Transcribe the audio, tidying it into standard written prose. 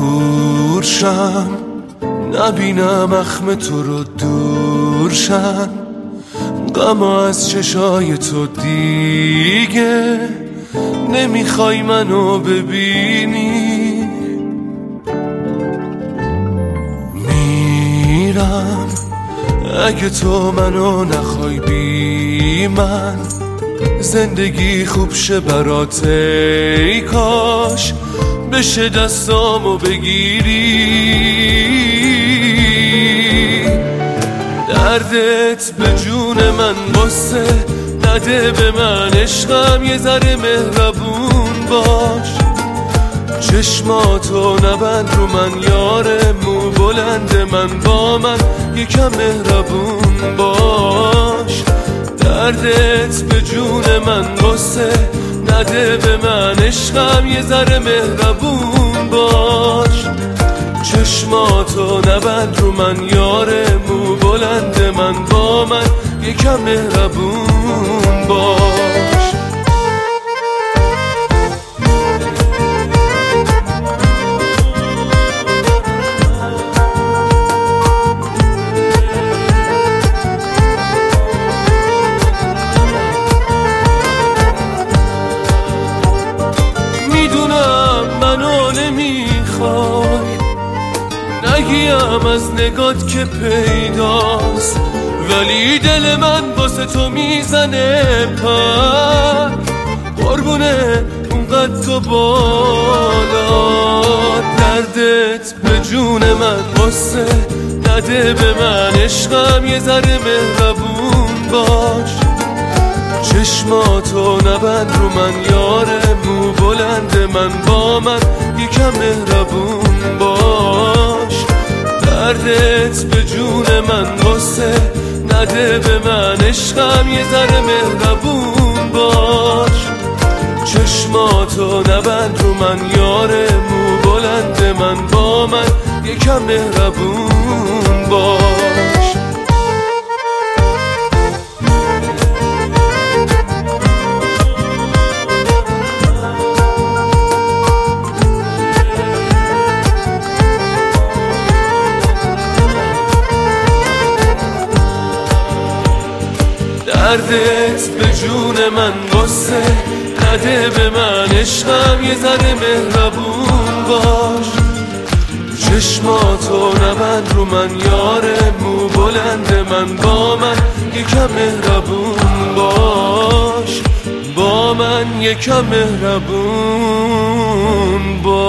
کورشم، نبینم اخم تو رو دورشم، غم از چشای تو دیگه نمیخوای منو ببینی. میرم اگه تو منو نخوای بی من، زندگی خوب شه برات ای کاش بشه دستامو بگیری. دردت به جون من غصه نده به من، عشقم یه ذره مهربون باش. چشماتو نبند رو من یار مو بلند من، با من یکم مهربون باش. دردت به جون من غصه نده به من، عشقم یه ذره مهربون باش. چشماتو نبند رو من یار مو بلند من، با من یکم مهربون باش. میدونم منو نمیخوای، نگیم از نگات که پیداست، ولی دل من واسه تو میزنه پر. قربونه اونقدر تو بالا، دردت به جون من غصه نده به من، عشقم یه ذره مهربون باش. چشماتو نبند رو من یار مو بلند من، با من یکم مهربون باش. دردت به جون من غصه نده به من، عشقم یه ذره مهربون باش. چشماتو نبند رو من یار مو بلند من، با من یکم مهربون باش. دردت به جون من غصه نده به من، عشقم یه ذره مهربون باش. چشماتو نبند رو من یار مو بلند من، با من یکم مهربون باش. با من یکم مهربون باش.